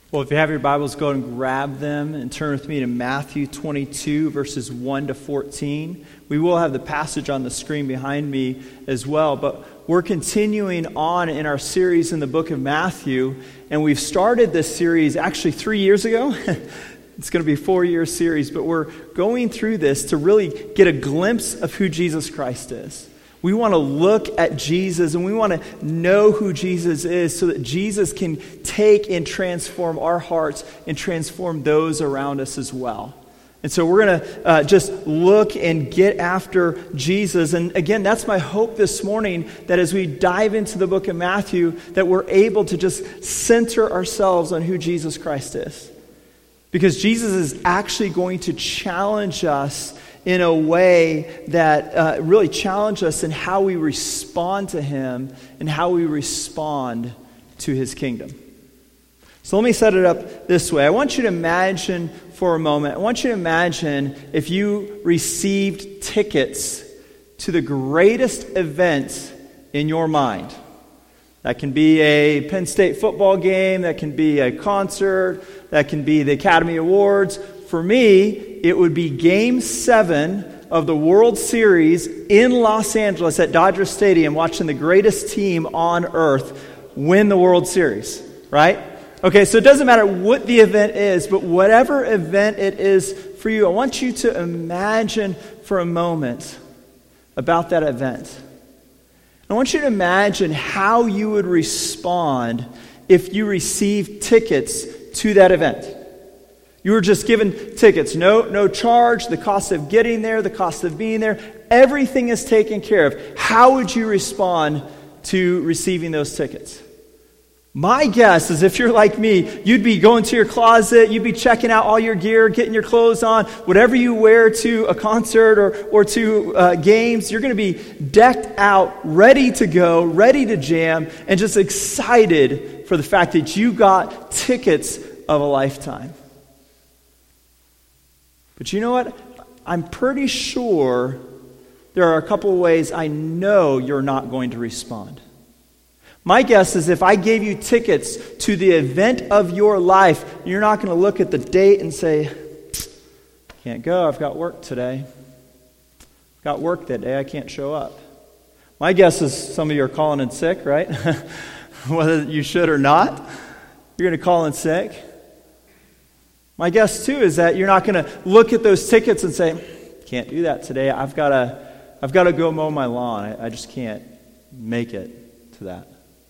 Well, if you have your Bibles, go and grab them and turn with me to Matthew 22, verses 1 to 14. We will have the passage on the screen behind me as well, but we're continuing on in our series in the book of Matthew, and we've started this series actually 3 years ago. It's going to be a 4-year series, but we're going through this to really get a glimpse of who Jesus Christ is. We want to look at Jesus and we want to know who Jesus is so that Jesus can take and transform our hearts and transform those around us as well. And so we're going to just look and get after Jesus. And again, that's my hope this morning, that as we dive into the book of Matthew, that we're able to just center ourselves on who Jesus Christ is. Because Jesus is actually going to challenge us in a way that really challenge us in how we respond to Him and how we respond to His kingdom. So let me set it up this way. I want you to imagine for a moment, if you received tickets to the greatest event in your mind. That can be a Penn State football game, that can be a concert, that can be the Academy Awards. For me, it would be Game 7 of the World Series in Los Angeles at Dodger Stadium, watching the greatest team on earth win the World Series, right? Okay, so it doesn't matter what the event is, but whatever event it is for you, I want you to imagine for a moment about that event. I want you to imagine how you would respond if you received tickets to that event. You were just given tickets, no charge, the cost of getting there, the cost of being there, everything is taken care of. How would you respond to receiving those tickets? My guess is if you're like me, you'd be going to your closet, you'd be checking out all your gear, getting your clothes on, whatever you wear to a concert or to games, you're going to be decked out, ready to go, ready to jam, and just excited for the fact that you got tickets of a lifetime. But you know what? I'm pretty sure there are a couple of ways I know you're not going to respond. My guess is if I gave you tickets to the event of your life, you're not going to look at the date and say, can't go, I've got work today. I've got work that day, I can't show up. My guess is some of you are calling in sick, right? Whether you should or not, you're going to call in sick. My guess, too, is that you're not going to look at those tickets and say, can't do that today. I've got to go mow my lawn. I just can't make it to that.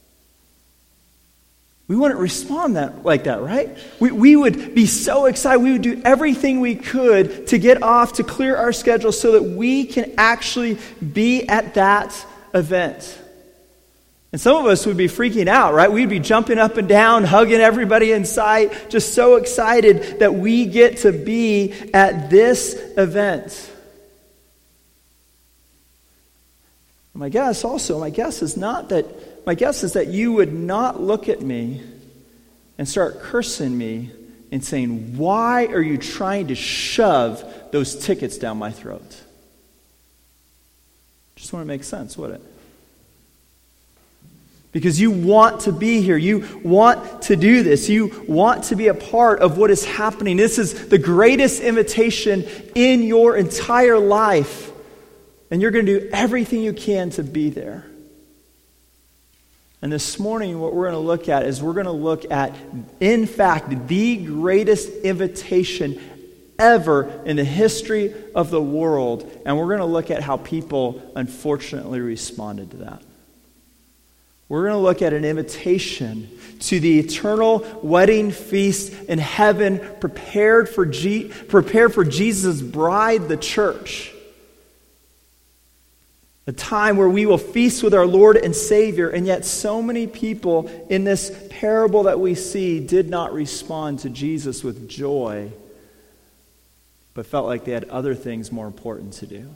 We wouldn't respond like that, right? We would be so excited. We would do everything we could to get off, to clear our schedule so that we can actually be at that event. And some of us would be freaking out, right? We'd be jumping up and down, hugging everybody in sight, just so excited that we get to be at this event. My guess is that you would not look at me and start cursing me and saying, why are you trying to shove those tickets down my throat? Just want to make sense, wouldn't it? Because you want to be here. You want to do this. You want to be a part of what is happening. This is the greatest invitation in your entire life. And you're going to do everything you can to be there. And this morning, what we're going to look at, in fact, the greatest invitation ever in the history of the world. And we're going to look at how people, unfortunately, responded to that. We're going to look at an invitation to the eternal wedding feast in heaven prepared for Jesus' bride, the church. A time where we will feast with our Lord and Savior, and yet so many people in this parable that we see did not respond to Jesus with joy, but felt like they had other things more important to do.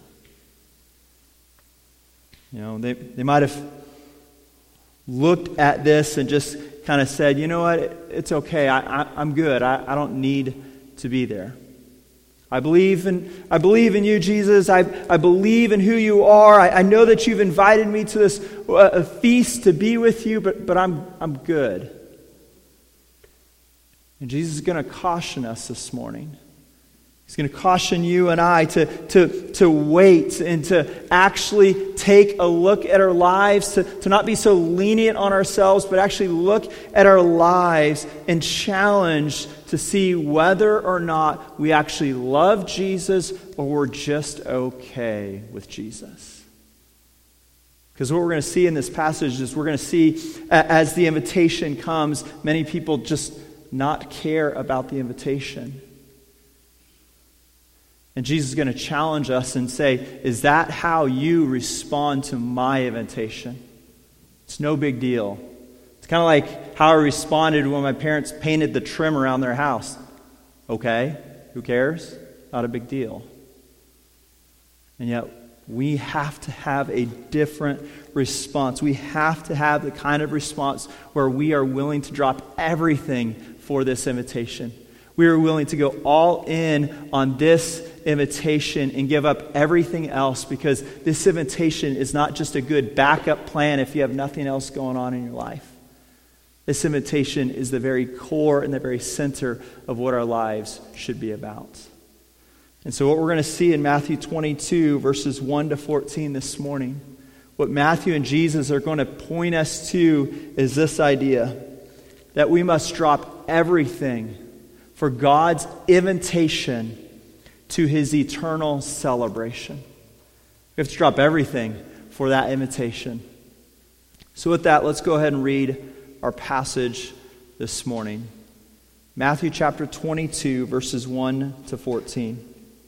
You know, they might have looked at this and just kind of said, you know what, it's okay, I'm good, I don't need to be there. I believe in you, Jesus. I believe in who you are. I know that you've invited me to this feast to be with you, but I'm good. And Jesus is going to caution us this morning. He's going to caution you and I to wait and to actually take a look at our lives, to not be so lenient on ourselves, but actually look at our lives and challenge to see whether or not we actually love Jesus or we're just okay with Jesus. Because what we're going to see in this passage is we're going to see as the invitation comes, many people just not care about the invitation. And Jesus is going to challenge us and say, is that how you respond to my invitation? It's no big deal. It's kind of like how I responded when my parents painted the trim around their house. Okay, who cares? Not a big deal. And yet, we have to have a different response. We have to have the kind of response where we are willing to drop everything for this invitation. We are willing to go all in on this invitation and give up everything else, because this invitation is not just a good backup plan if you have nothing else going on in your life. This invitation is the very core and the very center of what our lives should be about. And so what we're going to see in Matthew 22, verses 1 to 14 this morning, what Matthew and Jesus are going to point us to is this idea that we must drop everything for God's invitation to his eternal celebration. We have to drop everything for that invitation. So with that, let's go ahead and read our passage this morning. Matthew chapter 22, verses 1 to 14.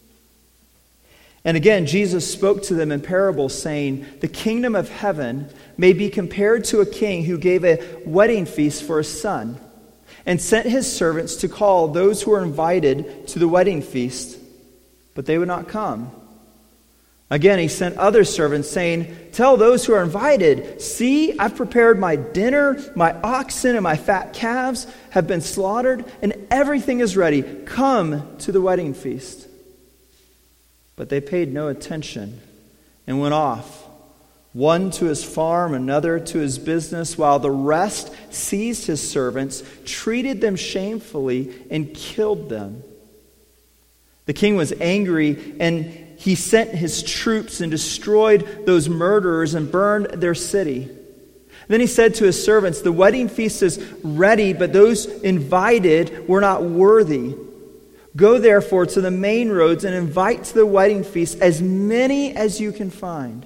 And again, Jesus spoke to them in parables, saying, "The kingdom of heaven may be compared to a king who gave a wedding feast for his son, and sent his servants to call those who were invited to the wedding feast, but they would not come. Again, he sent other servants, saying, 'Tell those who are invited, see, I've prepared my dinner, my oxen and my fat calves have been slaughtered, and everything is ready. Come to the wedding feast.' But they paid no attention and went off, one to his farm, another to his business, while the rest seized his servants, treated them shamefully, and killed them. The king was angry, and he sent his troops and destroyed those murderers and burned their city. Then he said to his servants, 'The wedding feast is ready, but those invited were not worthy. Go therefore to the main roads and invite to the wedding feast as many as you can find.'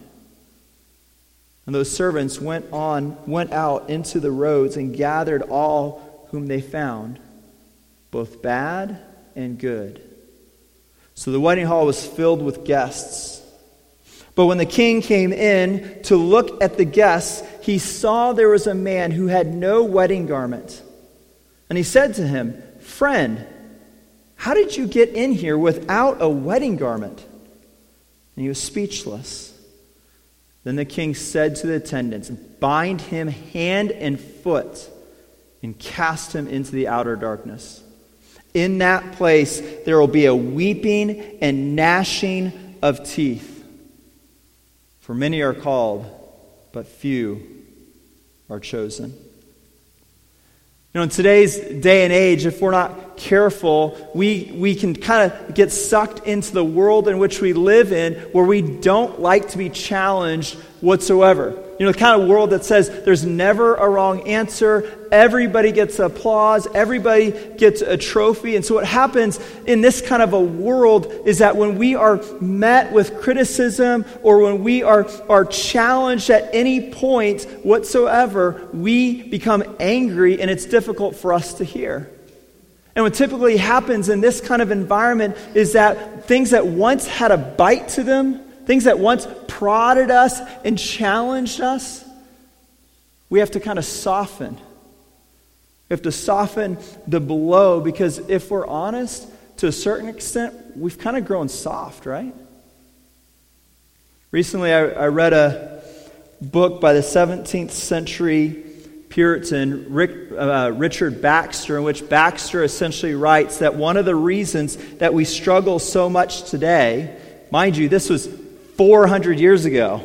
And those servants went out into the roads and gathered all whom they found, both bad and good. So the wedding hall was filled with guests. But when the king came in to look at the guests, he saw there was a man who had no wedding garment. And he said to him, 'Friend, how did you get in here without a wedding garment?' And he was speechless. Then the king said to the attendants, 'Bind him hand and foot and cast him into the outer darkness. In that place there will be a weeping and gnashing of teeth. For many are called, but few are chosen.'" You know, in today's day and age, if we're not careful, we can kind of get sucked into the world in which we live in, where we don't like to be challenged whatsoever. You know, the kind of world that says there's never a wrong answer, everybody gets applause, everybody gets a trophy. And so what happens in this kind of a world is that when we are met with criticism or when we are challenged at any point whatsoever, we become angry, and it's difficult for us to hear. And what typically happens in this kind of environment is that things that once had a bite to them, things that once prodded us and challenged us, we have to kind of soften. We have to soften the blow, because if we're honest, to a certain extent, we've kind of grown soft, right? Recently, I read a book by the 17th century Puritan Richard Baxter, in which Baxter essentially writes that one of the reasons that we struggle so much today, mind you, this was 400 years ago.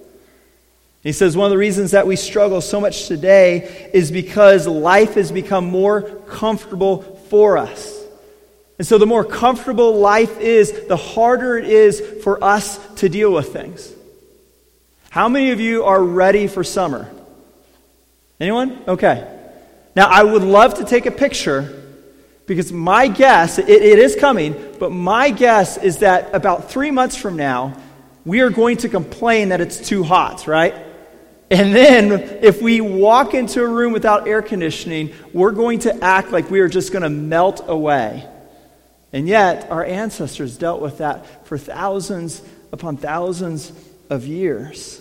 He says one of the reasons that we struggle so much today is because life has become more comfortable for us. And so the more comfortable life is, the harder it is for us to deal with things. How many of you are ready for summer? Anyone? Okay. Now, I would love to take a picture, because my guess, it is coming, but my guess is that about 3 months from now, we are going to complain that it's too hot, right? And then, if we walk into a room without air conditioning, we're going to act like we are just going to melt away. And yet, our ancestors dealt with that for thousands upon thousands of years.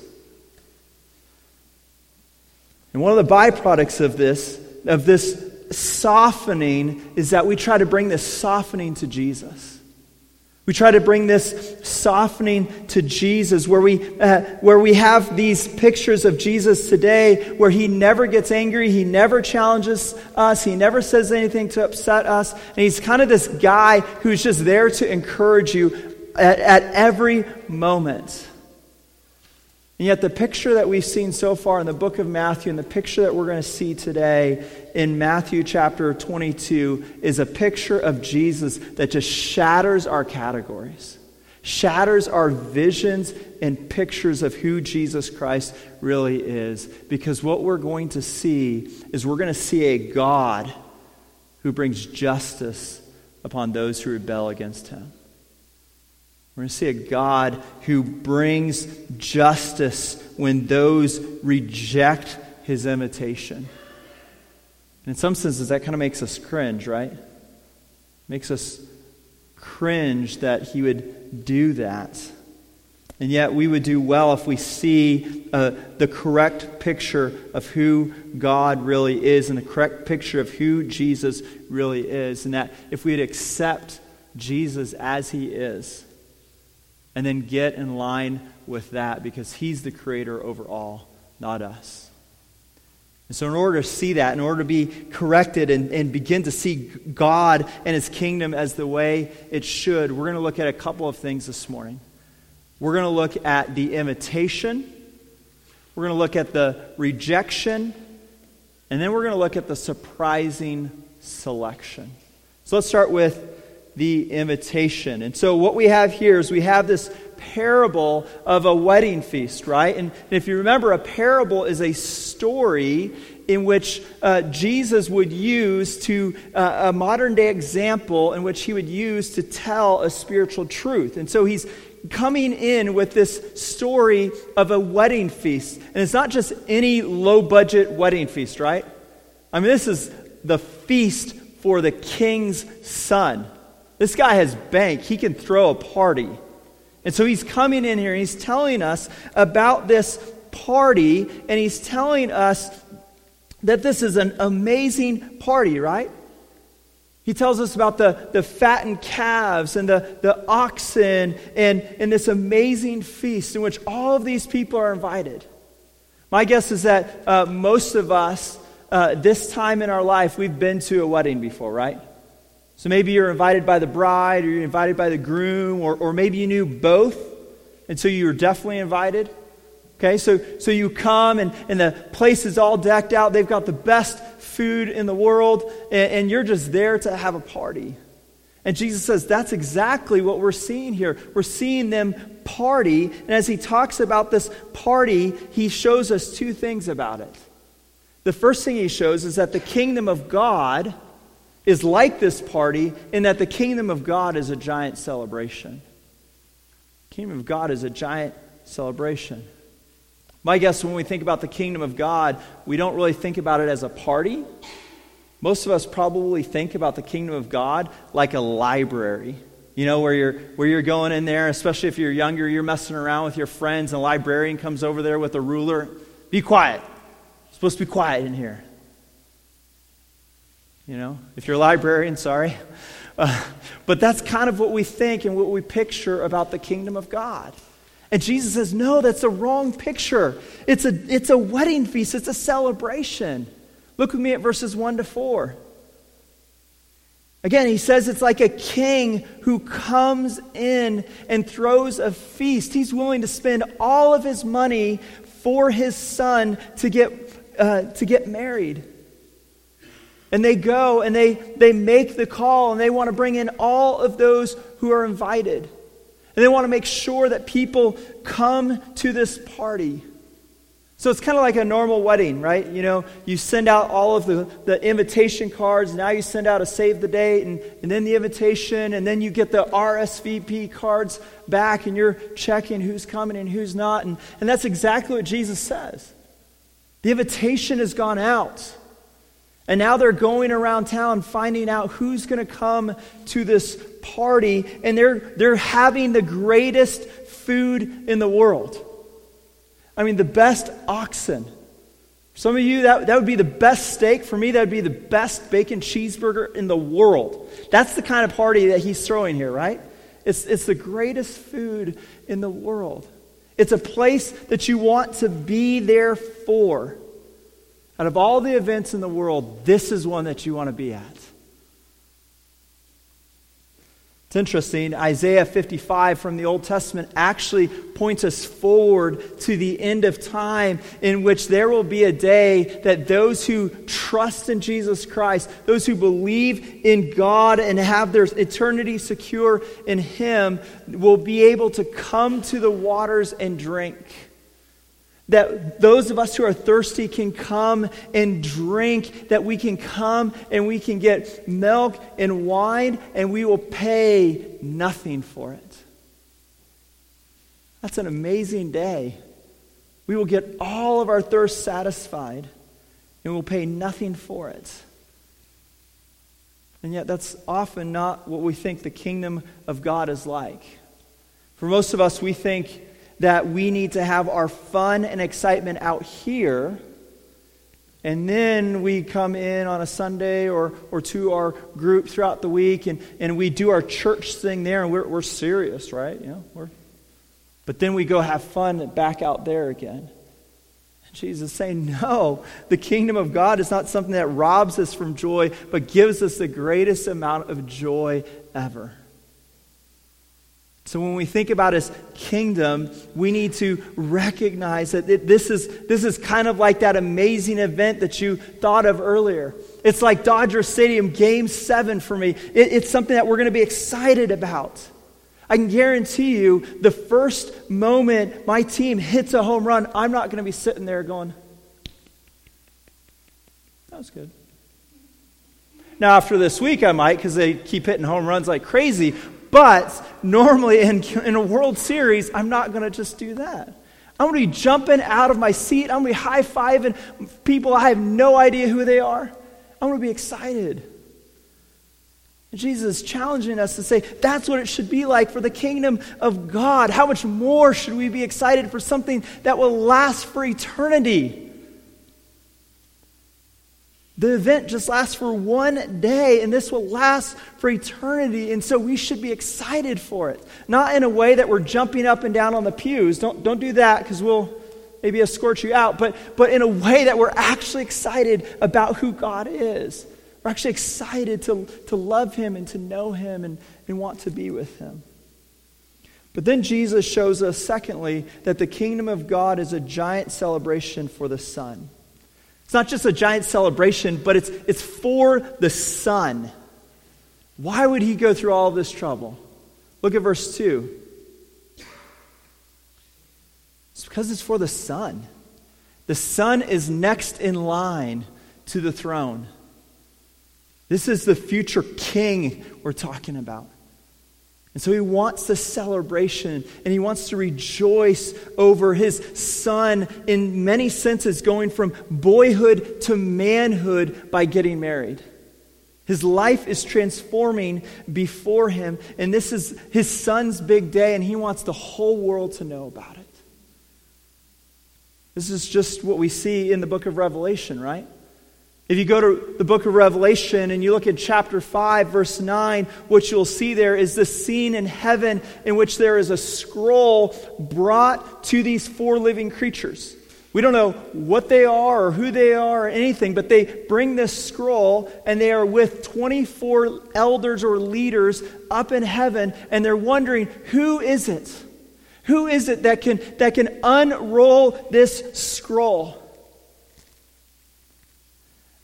And one of the byproducts of this softening, is that we try to bring this softening to Jesus. We try to bring this softening to Jesus, where we have these pictures of Jesus today, where he never gets angry, he never challenges us, he never says anything to upset us, and he's kind of this guy who's just there to encourage you at every moment. And yet the picture that we've seen so far in the book of Matthew, and the picture that we're going to see today in Matthew chapter 22, is a picture of Jesus that just shatters our categories, shatters our visions and pictures of who Jesus Christ really is. Because what we're going to see is we're going to see a God who brings justice upon those who rebel against him. We're going to see a God who brings justice when those reject his invitation. And in some senses, that kind of makes us cringe, right? Makes us cringe that he would do that. And yet we would do well if we see the correct picture of who God really is, and the correct picture of who Jesus really is. And that if we'd accept Jesus as he is, and then get in line with that, because he's the creator over all, not us. And so in order to see that, in order to be corrected and begin to see God and his kingdom as the way it should, we're going to look at a couple of things this morning. We're going to look at the invitation, we're going to look at the rejection, and then we're going to look at the surprising selection. So let's start with the invitation. And so what we have here is we have this parable of a wedding feast, right? And if you remember, a parable is a story in which Jesus would use to, a modern day example in which he would use to tell a spiritual truth. And so he's coming in with this story of a wedding feast. And it's not just any low budget wedding feast, right? I mean, this is the feast for the king's son. This guy has bank. He can throw a party. And so he's coming in here and he's telling us about this party, and he's telling us that this is an amazing party, right? He tells us about the fattened calves and the oxen and this amazing feast in which all of these people are invited. My guess is that most of us, this time in our life, we've been to a wedding before, right? So maybe you're invited by the bride, or you're invited by the groom, or maybe you knew both, and so you were definitely invited. Okay, so you come, and the place is all decked out. They've got the best food in the world, and you're just there to have a party. And Jesus says that's exactly what we're seeing here. We're seeing them party, and as he talks about this party, he shows us two things about it. The first thing he shows is that the kingdom of God is like this party, in that the kingdom of God is a giant celebration. The kingdom of God is a giant celebration. My guess, when we think about the kingdom of God, we don't really think about it as a party. Most of us probably think about the kingdom of God like a library. You know, where you're going in there, especially if you're younger, you're messing around with your friends, and a librarian comes over there with a ruler. Be quiet. It's supposed to be quiet in here. You know, if you're a librarian, sorry. But that's kind of what we think and what we picture about the kingdom of God. And Jesus says, no, that's the wrong picture. It's a wedding feast. It's a celebration. Look with me at verses 1-4. Again, he says it's like a king who comes in and throws a feast. He's willing to spend all of his money for his son to get married. And they go and they make the call, and they want to bring in all of those who are invited. And they want to make sure that people come to this party. So it's kind of like a normal wedding, right? You know, you send out all of the invitation cards. Now you send out a save the date and then the invitation. And then you get the RSVP cards back, and you're checking who's coming and who's not. And that's exactly what Jesus says. The invitation has gone out. And now they're going around town finding out who's going to come to this party. And they're having the greatest food in the world. I mean, the best oxen. For some of you, that would be the best steak. For me, that would be the best bacon cheeseburger in the world. That's the kind of party that he's throwing here, right? It's the greatest food in the world. It's a place that you want to be there for. Out of all the events in the world, this is one that you want to be at. It's interesting, Isaiah 55 from the Old Testament actually points us forward to the end of time, in which there will be a day that those who trust in Jesus Christ, those who believe in God and have their eternity secure in Him, will be able to come to the waters and drink. That those of us who are thirsty can come and drink, that we can come and we can get milk and wine, and we will pay nothing for it. That's an amazing day. We will get all of our thirst satisfied, and we'll pay nothing for it. And yet that's often not what we think the kingdom of God is like. For most of us, we think that we need to have our fun and excitement out here, and then we come in on a Sunday or to our group throughout the week, and we do our church thing there, and we're serious, right? You know, but then we go have fun back out there again. And Jesus is saying, no, the kingdom of God is not something that robs us from joy, but gives us the greatest amount of joy ever. So when we think about His kingdom, we need to recognize that this is kind of like that amazing event that you thought of earlier. It's like Dodger Stadium Game 7 for me. It's something that we're going to be excited about. I can guarantee you, the first moment my team hits a home run, I'm not going to be sitting there going, that was good. Now after this week I might, because they keep hitting home runs like crazy. But normally in a World Series, I'm not going to just do that. I'm going to be jumping out of my seat. I'm going to be high-fiving people. I have no idea who they are. I'm going to be excited. And Jesus is challenging us to say, that's what it should be like for the kingdom of God. How much more should we be excited for something that will last for eternity? The event just lasts for one day, and this will last for eternity, and so we should be excited for it. Not in a way that we're jumping up and down on the pews. Don't do that, because we'll maybe escort you out, but in a way that we're actually excited about who God is. We're actually excited to love Him and to know Him and want to be with Him. But then Jesus shows us, secondly, that the kingdom of God is a giant celebration for the Son. It's not just a giant celebration, but it's for the Son. Why would He go through all of this trouble? Look at verse 2. It's because it's for the Son. The Son is next in line to the throne. This is the future king we're talking about. And so He wants the celebration, and He wants to rejoice over His Son in many senses, going from boyhood to manhood by getting married. His life is transforming before Him, and this is His Son's big day, and He wants the whole world to know about it. This is just what we see in the book of Revelation, right? If you go to the book of Revelation and you look at chapter 5, verse 9, what you'll see there is this scene in heaven in which there is a scroll brought to these four living creatures. We don't know what they are or who they are or anything, but they bring this scroll, and they are with 24 elders or leaders up in heaven, and they're wondering, who is it? Who is it that can unroll this scroll?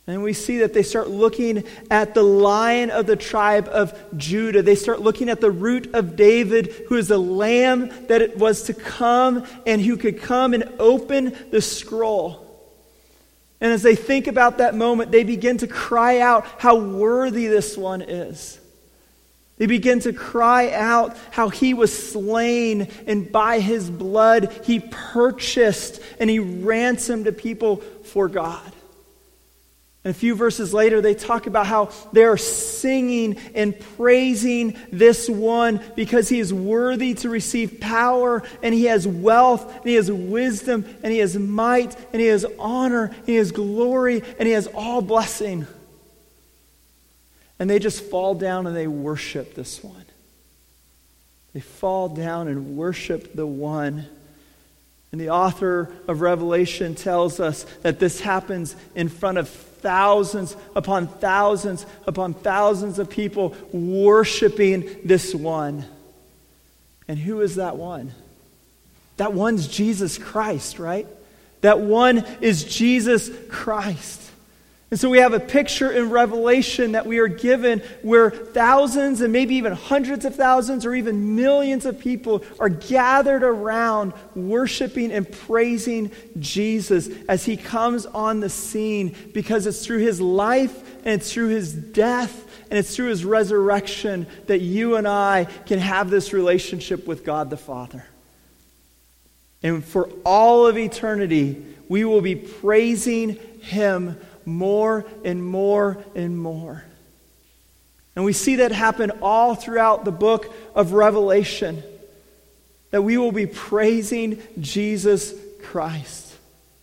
And we see that they start looking at the Lion of the tribe of Judah. They start looking at the root of David, who is the Lamb that it was to come and who could come and open the scroll. And as they think about that moment, they begin to cry out how worthy this one is. They begin to cry out how he was slain, and by his blood he purchased and he ransomed the people for God. And a few verses later, they talk about how they are singing and praising this one because he is worthy to receive power, and he has wealth, and he has wisdom, and he has might, and he has honor, and he has glory, and he has all blessing. And they just fall down and they worship this one. They fall down and worship the one. And the author of Revelation tells us that this happens in front of thousands upon thousands upon thousands of people worshiping this one. And who is that one? That one's Jesus Christ, right? That one is Jesus Christ. And so we have a picture in Revelation that we are given where thousands and maybe even hundreds of thousands or even millions of people are gathered around worshiping and praising Jesus as he comes on the scene, because it's through his life and it's through his death and it's through his resurrection that you and I can have this relationship with God the Father. And for all of eternity, we will be praising him more and more and more. And we see that happen all throughout the book of Revelation, that we will be praising Jesus Christ.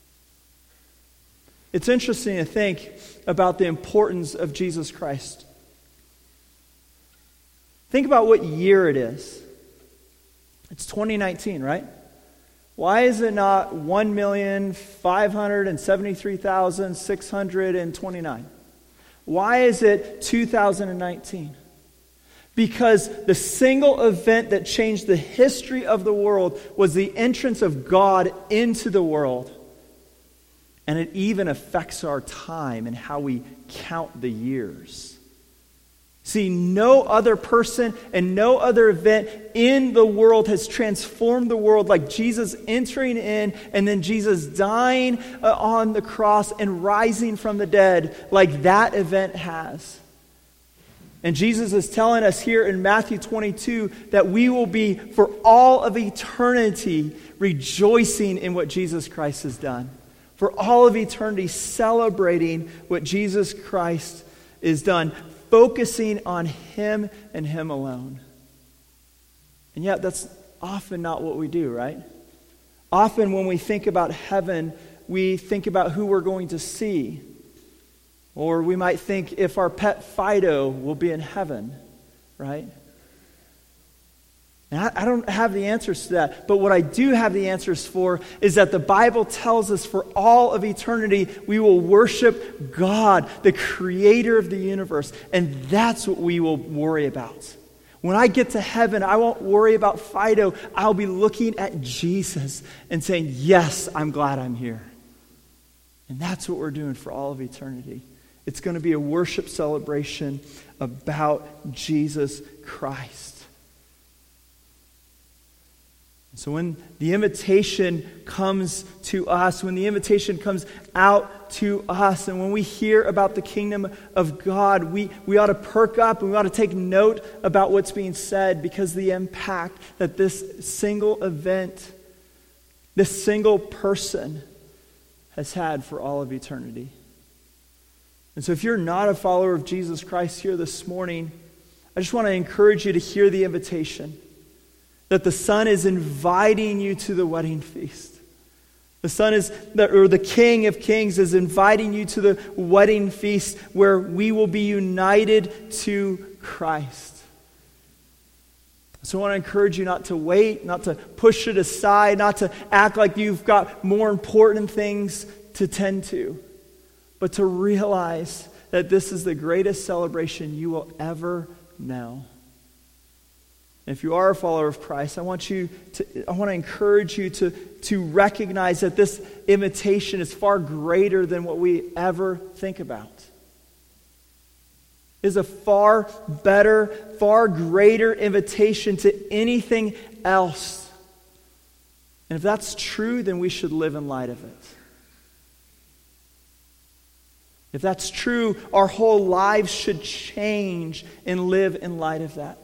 It's interesting to think about the importance of Jesus Christ. Think about what year it is. It's 2019, right? Why is it not 1,573,629? Why is it 2019? Because the single event that changed the history of the world was the entrance of God into the world. And it even affects our time and how we count the years. See, no other person and no other event in the world has transformed the world like Jesus entering in and then Jesus dying on the cross and rising from the dead like that event has. And Jesus is telling us here in Matthew 22 that we will be, for all of eternity, rejoicing in what Jesus Christ has done. For all of eternity, celebrating what Jesus Christ has done. Focusing on him and him alone. And yet that's often not what we do, right? Often when we think about heaven, we think about who we're going to see. Or we might think if our pet Fido will be in heaven, right? And I don't have the answers to that, but what I do have the answers for is that the Bible tells us for all of eternity we will worship God, the creator of the universe, and that's what we will worry about. When I get to heaven, I won't worry about Fido. I'll be looking at Jesus and saying, yes, I'm glad I'm here. And that's what we're doing for all of eternity. It's going to be a worship celebration about Jesus Christ. So when the invitation comes to us, when the invitation comes out to us, and when we hear about the kingdom of God, we ought to perk up and we ought to take note about what's being said, because the impact that this single event, this single person has had for all of eternity. And so if you're not a follower of Jesus Christ here this morning, I just want to encourage you to hear the invitation. That the Son is inviting you to the wedding feast. The Son the King of Kings is inviting you to the wedding feast where we will be united to Christ. So I want to encourage you not to wait, not to push it aside, not to act like you've got more important things to tend to, but to realize that this is the greatest celebration you will ever know. And if you are a follower of Christ, I want to encourage you to recognize that this invitation is far greater than what we ever think about. It is a far better, far greater invitation to anything else. And if that's true, then we should live in light of it. If that's true, our whole lives should change and live in light of that.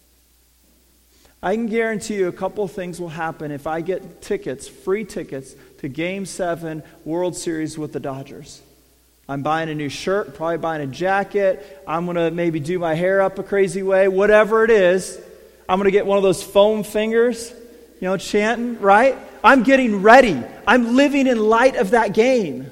I can guarantee you a couple of things will happen if I get tickets, free tickets, to Game 7 World Series with the Dodgers. I'm buying a new shirt, probably buying a jacket. I'm going to maybe do my hair up a crazy way. Whatever it is, I'm going to get one of those foam fingers, chanting, right? I'm getting ready. I'm living in light of that game.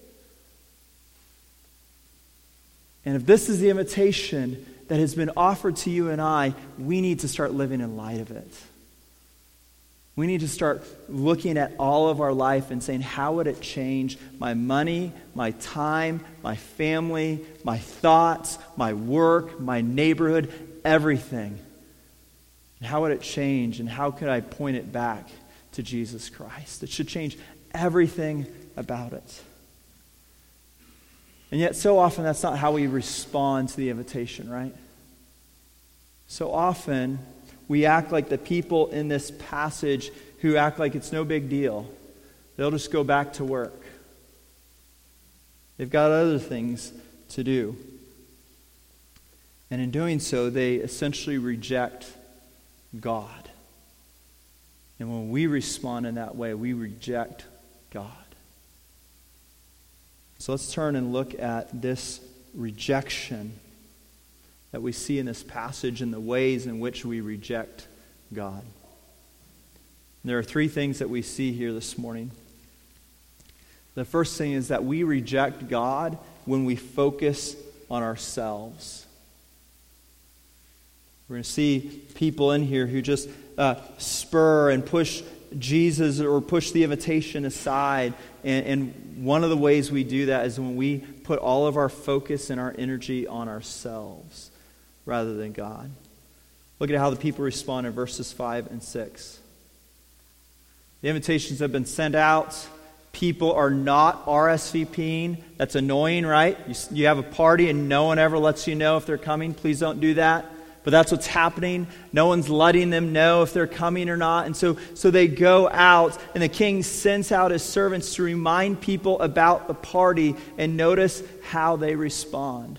And if this is the invitation that has been offered to you and I, we need to start living in light of it. We need to start looking at all of our life and saying, how would it change my money, my time, my family, my thoughts, my work, my neighborhood, everything? And how would it change, and how could I point it back to Jesus Christ? It should change everything about it. And yet so often that's not how we respond to the invitation, right? So often we act like the people in this passage who act like it's no big deal. They'll just go back to work. They've got other things to do. And in doing so, they essentially reject God. And when we respond in that way, we reject God. So let's turn and look at this rejection that we see in this passage and the ways in which we reject God. And there are three things that we see here this morning. The first thing is that we reject God when we focus on ourselves. We're going to see people in here who just spur and push Jesus or push the invitation aside. And one of the ways we do that is when we put all of our focus and our energy on ourselves rather than God. Look at how the people respond in verses 5 and 6. The invitations have been sent out. People are not RSVPing. That's annoying, right? You have a party and no one ever lets you know if they're coming. Please don't do that. But that's what's happening. No one's letting them know if they're coming or not. And so they go out, and the king sends out his servants to remind people about the party, and notice how they respond.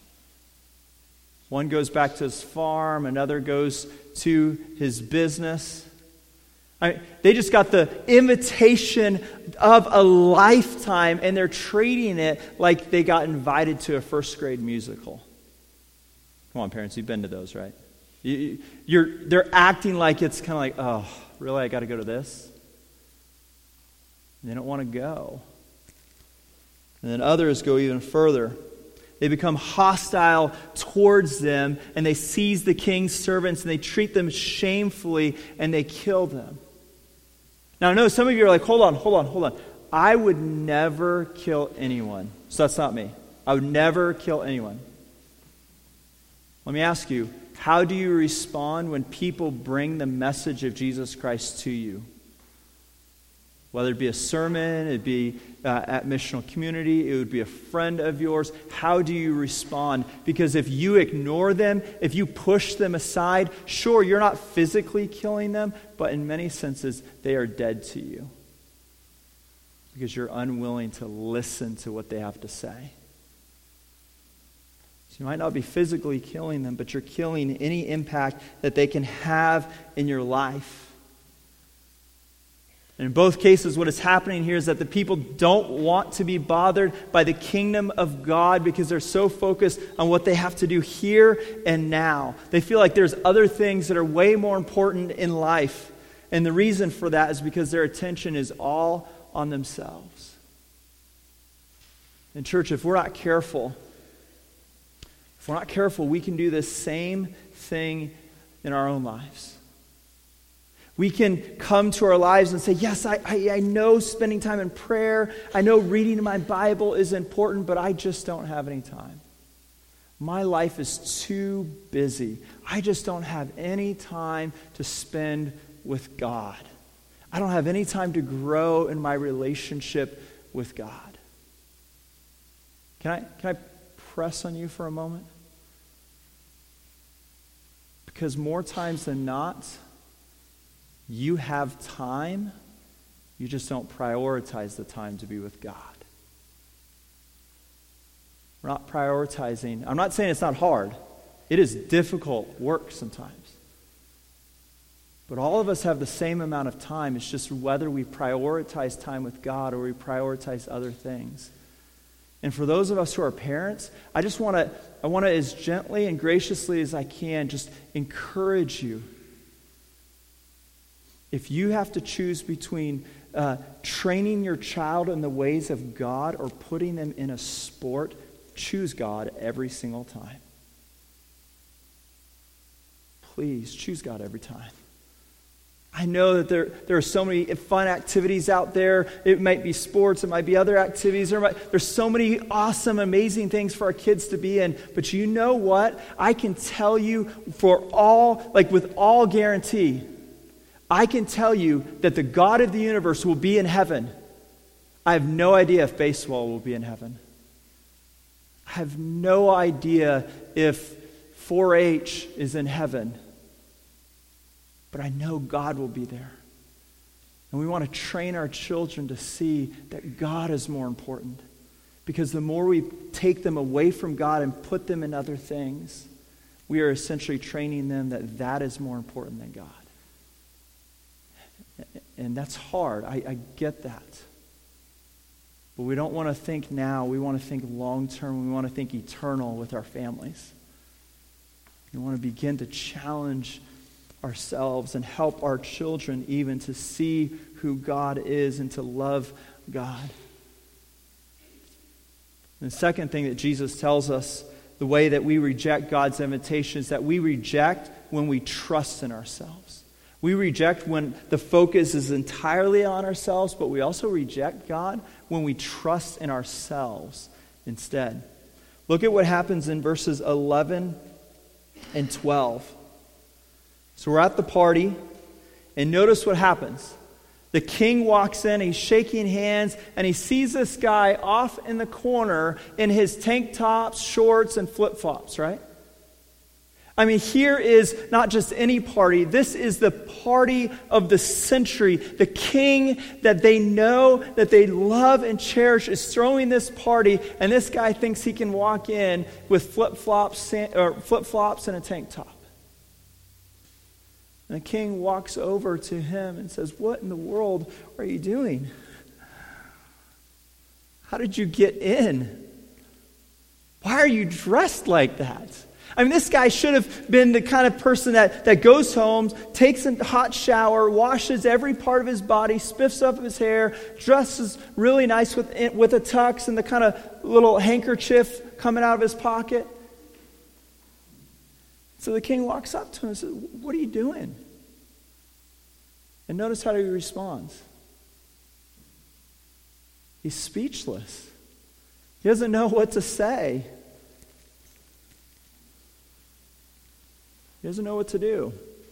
One goes back to his farm, another goes to his business. They just got the invitation of a lifetime, and they're treating it like they got invited to a first grade musical. Come on, parents, you've been to those, right? They're acting like it's kind of like, oh, really, I got to go to this? And they don't want to go. And then others go even further. They become hostile towards them, and they seize the king's servants, and they treat them shamefully, and they kill them. Now, I know some of you are like, hold on. I would never kill anyone. So that's not me. I would never kill anyone. Let me ask you, how do you respond when people bring the message of Jesus Christ to you? Whether it be a sermon, it'd be at missional community, it would be a friend of yours. How do you respond? Because if you ignore them, if you push them aside, sure, you're not physically killing them, but in many senses, they are dead to you. Because you're unwilling to listen to what they have to say. You might not be physically killing them, but you're killing any impact that they can have in your life. And in both cases, what is happening here is that the people don't want to be bothered by the kingdom of God because they're so focused on what they have to do here and now. They feel like there's other things that are way more important in life. And the reason for that is because their attention is all on themselves. And church, if we're not careful, we can do the same thing in our own lives. We can come to our lives and say, yes, I know spending time in prayer, I know reading my Bible is important, but I just don't have any time. My life is too busy. I just don't have any time to spend with God. I don't have any time to grow in my relationship with God. Can I press on you for a moment? Because more times than not, you have time, you just don't prioritize the time to be with God. We're not prioritizing. I'm not saying it's not hard. It is difficult work sometimes. But all of us have the same amount of time. It's just whether we prioritize time with God or we prioritize other things. And for those of us who are parents, I want to as gently and graciously as I can just encourage you. If you have to choose between training your child in the ways of God or putting them in a sport, choose God every single time. Please, choose God every time. I know that there are so many fun activities out there. It might be sports. It might be other activities. There's so many awesome, amazing things for our kids to be in. But you know what? I can tell you with all guarantee, I can tell you that the God of the universe will be in heaven. I have no idea if baseball will be in heaven. I have no idea if 4-H is in heaven. But I know God will be there. And we want to train our children to see that God is more important. Because the more we take them away from God and put them in other things, we are essentially training them that is more important than God. And that's hard. I get that. But we don't want to think now. We want to think long term. We want to think eternal with our families. We want to begin to challenge ourselves and help our children even to see who God is and to love God. And the second thing that Jesus tells us, the way that we reject God's invitation, is that we reject when we trust in ourselves. We reject when the focus is entirely on ourselves, but we also reject God when we trust in ourselves instead. Look at what happens in verses 11 and 12. So we're at the party, and notice what happens. The king walks in, he's shaking hands, and he sees this guy off in the corner in his tank tops, shorts, and flip-flops, right? I mean, here is not just any party. This is the party of the century. The king that they know, that they love and cherish is throwing this party, and this guy thinks he can walk in with flip-flops and a tank top. And the king walks over to him and says, "What in the world are you doing? How did you get in? Why are you dressed like that?" I mean, this guy should have been the kind of person that goes home, takes a hot shower, washes every part of his body, spiffs up his hair, dresses really nice with a tux and the kind of little handkerchief coming out of his pocket. So the king walks up to him and says, "What are you doing?" And notice how he responds. He's speechless. He doesn't know what to say. He doesn't know what to do.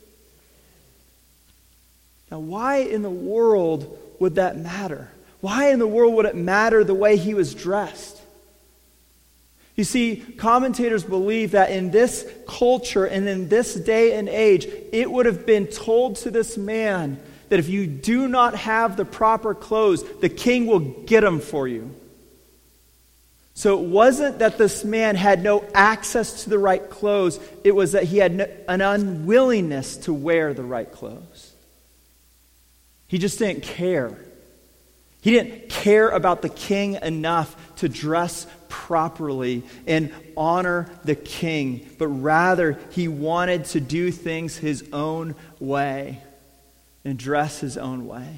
Now, why in the world would that matter? Why in the world would it matter the way he was dressed? You see, commentators believe that in this culture and in this day and age, it would have been told to this man that if you do not have the proper clothes, the king will get them for you. So it wasn't that this man had no access to the right clothes. It was that he had an unwillingness to wear the right clothes. He just didn't care. He didn't care about the king enough to dress properly and honor the king, but rather he wanted to do things his own way and dress his own way.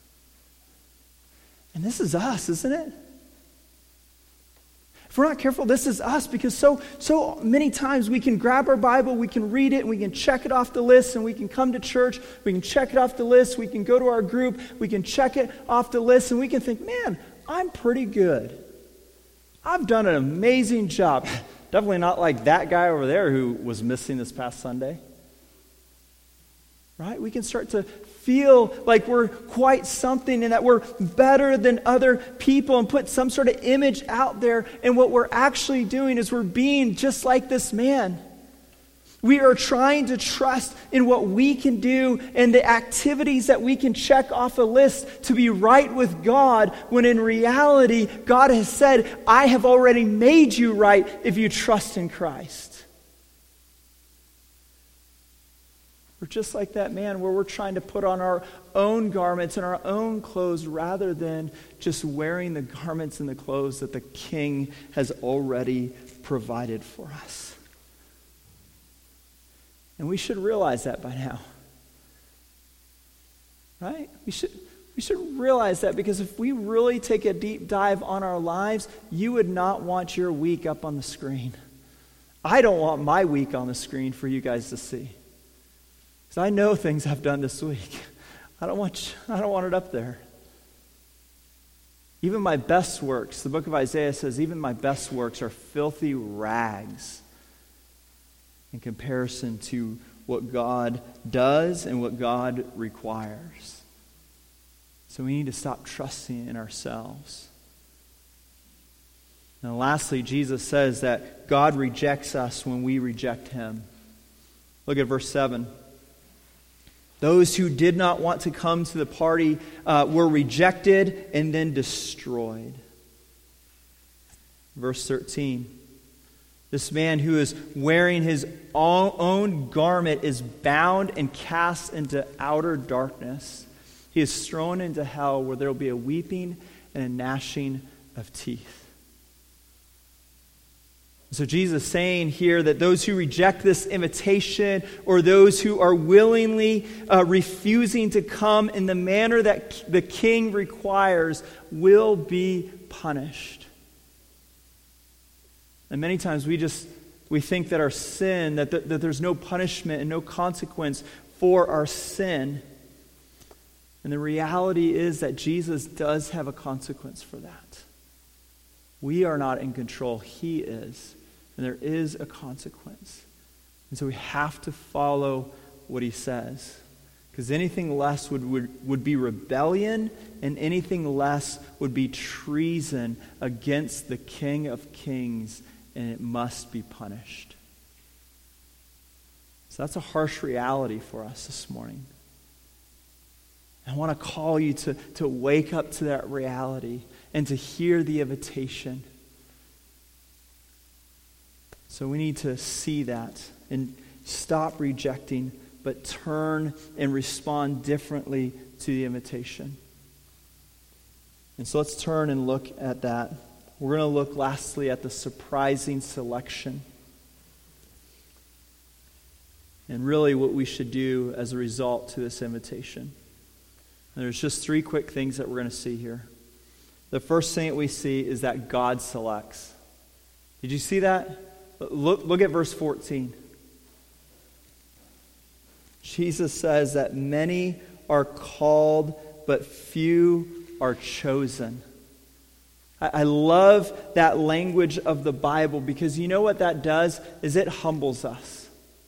And this is us, isn't it? If we're not careful, this is us, because so many times we can grab our Bible, we can read it, and we can check it off the list, and we can come to church, we can check it off the list, we can go to our group, we can check it off the list, and we can think, man, I'm pretty good. I've done an amazing job. Definitely not like that guy over there who was missing this past Sunday. Right? We can start to feel like we're quite something and that we're better than other people and put some sort of image out there. And what we're actually doing is we're being just like this man. We are trying to trust in what we can do and the activities that we can check off a list to be right with God, when in reality, God has said, I have already made you right if you trust in Christ. We're just like that man where we're trying to put on our own garments and our own clothes rather than just wearing the garments and the clothes that the King has already provided for us. And we should realize that by now. Right? We should realize that, because if we really take a deep dive on our lives, you would not want your week up on the screen. I don't want my week on the screen for you guys to see. Because I know things I've done this week. I don't want it up there. Even my best works, the book of Isaiah says, even my best works are filthy rags in comparison to what God does and what God requires. So we need to stop trusting in ourselves. Now lastly, Jesus says that God rejects us when we reject him. Look at verse 7. Those who did not want to come to the party were rejected and then destroyed. Verse 13. This man who is wearing his own garment is bound and cast into outer darkness. He is thrown into hell, where there will be a weeping and a gnashing of teeth. So Jesus is saying here that those who reject this invitation, or those who are willingly refusing to come in the manner that the King requires, will be punished. And many times we think that our sin, that there's no punishment and no consequence for our sin. And the reality is that Jesus does have a consequence for that. We are not in control. He is. And there is a consequence. And so we have to follow what he says. Because anything less would be rebellion, and anything less would be treason against the King of Kings, and it must be punished. So that's a harsh reality for us this morning. I want to call you to wake up to that reality and to hear the invitation. So we need to see that and stop rejecting, but turn and respond differently to the invitation. And so let's turn and look at that. We're going to look lastly at the surprising selection. And really what we should do as a result to this invitation. And there's just 3 quick things that we're going to see here. The first thing that we see is that God selects. Did you see that? Look at verse 14. Jesus says that many are called, but few are chosen. I love that language of the Bible, because you know what that does is it humbles us.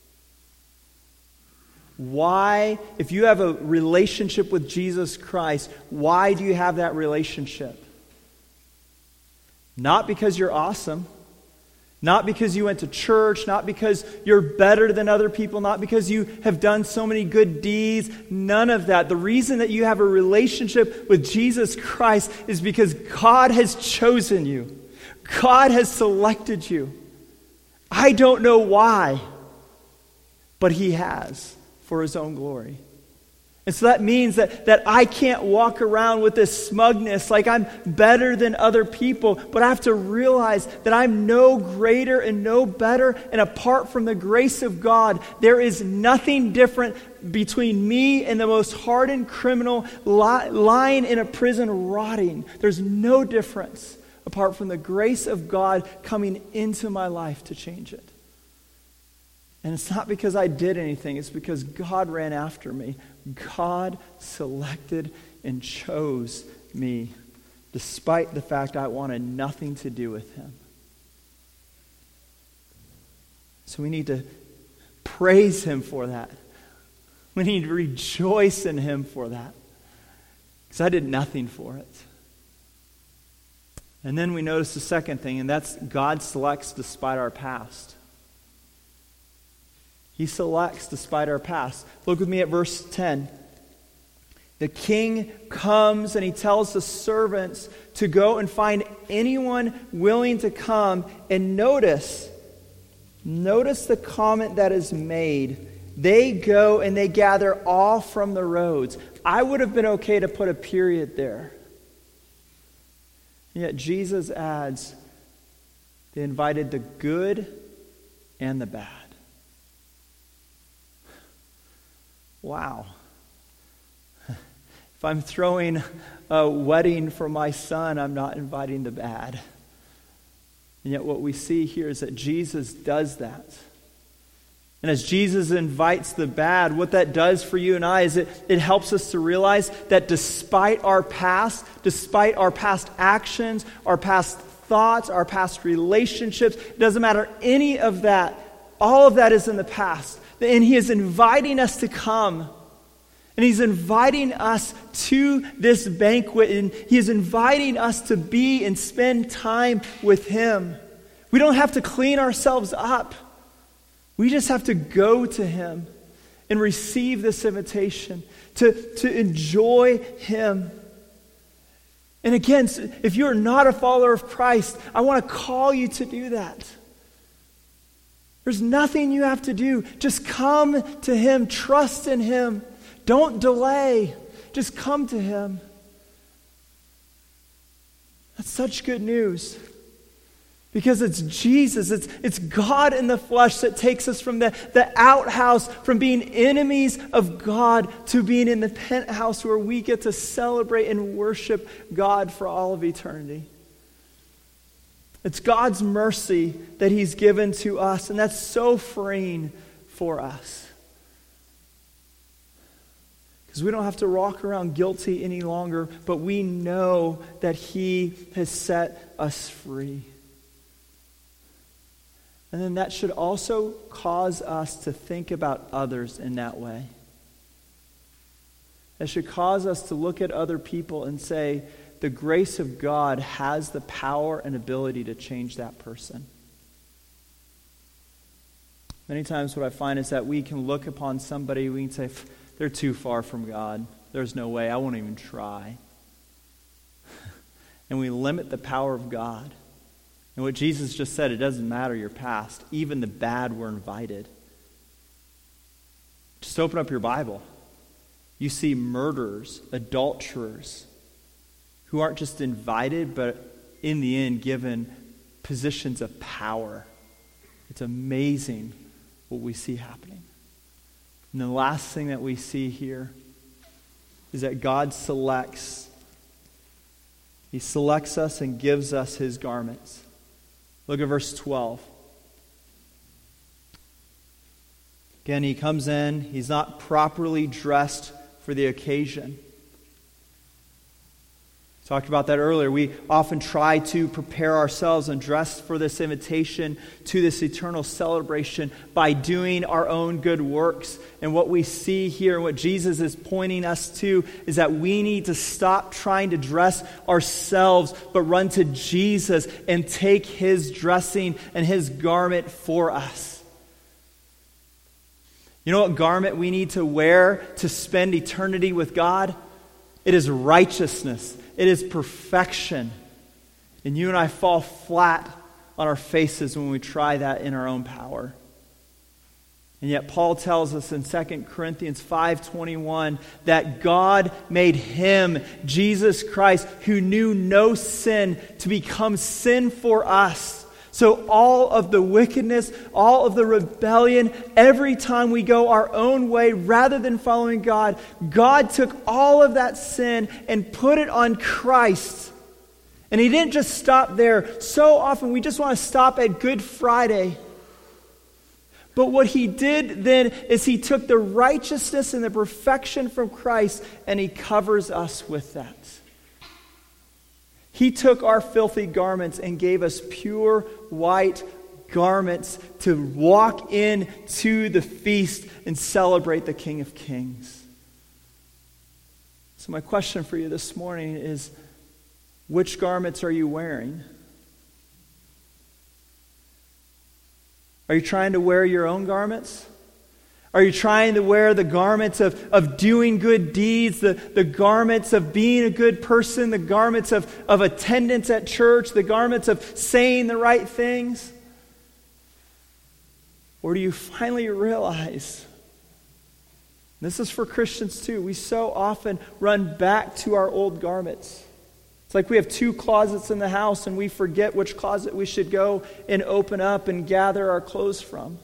Why, if you have a relationship with Jesus Christ, why do you have that relationship? Not because you're awesome. Not because you went to church, not because you're better than other people, not because you have done so many good deeds, none of that. The reason that you have a relationship with Jesus Christ is because God has chosen you. God has selected you. I don't know why, but he has, for his own glory. And so that means that I can't walk around with this smugness like I'm better than other people, but I have to realize that I'm no greater and no better, and apart from the grace of God, there is nothing different between me and the most hardened criminal lying in a prison rotting. There's no difference apart from the grace of God coming into my life to change it. And it's not because I did anything. It's because God ran after me. God selected and chose me, despite the fact I wanted nothing to do with him. So we need to praise him for that. We need to rejoice in him for that. Because I did nothing for it. And then we notice the second thing, and that's God selects despite our past. He selects despite our past. Look with me at verse 10. The king comes and he tells the servants to go and find anyone willing to come. And notice the comment that is made. They go and they gather all from the roads. I would have been okay to put a period there. Yet Jesus adds, they invited the good and the bad. Wow. If I'm throwing a wedding for my son, I'm not inviting the bad. And yet what we see here is that Jesus does that. And as Jesus invites the bad, what that does for you and I is it helps us to realize that despite our past actions, our past thoughts, our past relationships, it doesn't matter any of that. All of that is in the past. And he is inviting us to come. And he's inviting us to this banquet. And he is inviting us to be and spend time with him. We don't have to clean ourselves up. We just have to go to him and receive this invitation to enjoy him. And again, if you're not a follower of Christ, I want to call you to do that. There's nothing you have to do. Just come to him. Trust in him. Don't delay. Just come to him. That's such good news. Because it's Jesus, it's God in the flesh that takes us from the outhouse, from being enemies of God to being in the penthouse where we get to celebrate and worship God for all of eternity. It's God's mercy that he's given to us, and that's so freeing for us. Because we don't have to walk around guilty any longer, but we know that he has set us free. And then that should also cause us to think about others in that way. It should cause us to look at other people and say, the grace of God has the power and ability to change that person. Many times what I find is that we can look upon somebody, we can say, they're too far from God. There's no way, I won't even try. And we limit the power of God. And what Jesus just said, it doesn't matter your past. Even the bad were invited. Just open up your Bible. You see murderers, adulterers, who aren't just invited, but in the end given positions of power. It's amazing what we see happening. And the last thing that we see here is that God selects. He selects us and gives us his garments. Look at verse 12. Again, he comes in. He's not properly dressed for the occasion. Talked about that earlier. We often try to prepare ourselves and dress for this invitation to this eternal celebration by doing our own good works. And what we see here and what Jesus is pointing us to is that we need to stop trying to dress ourselves, but run to Jesus and take his dressing and his garment for us. You know what garment we need to wear to spend eternity with God? It is righteousness. It is perfection. And you and I fall flat on our faces when we try that in our own power. And yet Paul tells us in 2 Corinthians 5:21 that God made him, Jesus Christ, who knew no sin, to become sin for us. So all of the wickedness, all of the rebellion, every time we go our own way rather than following God, God took all of that sin and put it on Christ. And he didn't just stop there. So often we just want to stop at Good Friday. But what he did then is he took the righteousness and the perfection from Christ and he covers us with that. He took our filthy garments and gave us pure, white garments to walk into the feast and celebrate the King of Kings. So my question for you this morning is, which garments are you wearing? Are you trying to wear your own garments? Are you trying to wear the garments of doing good deeds, the garments of being a good person, the garments of attendance at church, the garments of saying the right things? Or do you finally realize, this is for Christians too, we so often run back to our old garments. It's like we have 2 closets in the house and we forget which closet we should go and open up and gather our clothes from.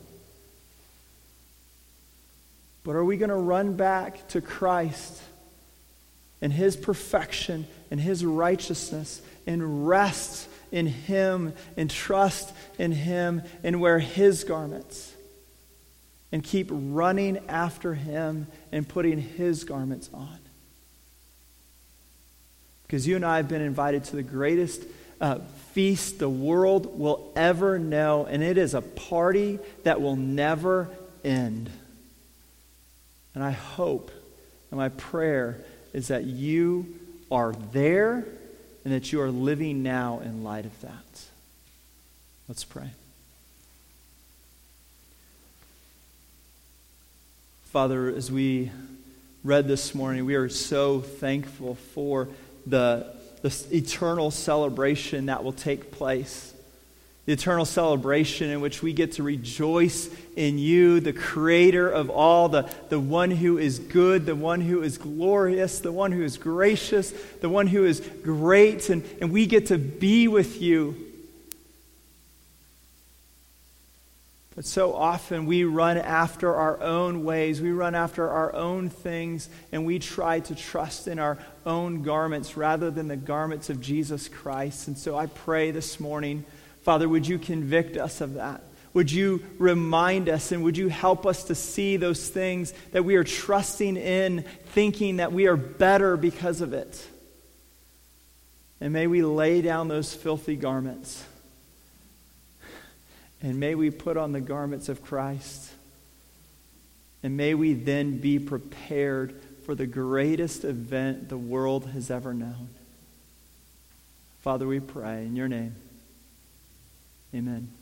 But are we going to run back to Christ and His perfection and His righteousness and rest in Him and trust in Him and wear His garments and keep running after Him and putting His garments on? Because you and I have been invited to the greatest feast the world will ever know, and it is a party that will never end. And I hope, and my prayer is that you are there and that you are living now in light of that. Let's pray. Father, as we read this morning, we are so thankful for the eternal celebration that will take place. The eternal celebration in which we get to rejoice in you, the creator of all, the one who is good, the one who is glorious, the one who is gracious, the one who is great, and we get to be with you. But so often we run after our own ways, we run after our own things, and we try to trust in our own garments rather than the garments of Jesus Christ. And so I pray this morning, Father, would you convict us of that? Would you remind us and would you help us to see those things that we are trusting in, thinking that we are better because of it? And may we lay down those filthy garments. And may we put on the garments of Christ. And may we then be prepared for the greatest event the world has ever known. Father, we pray in your name. Amen.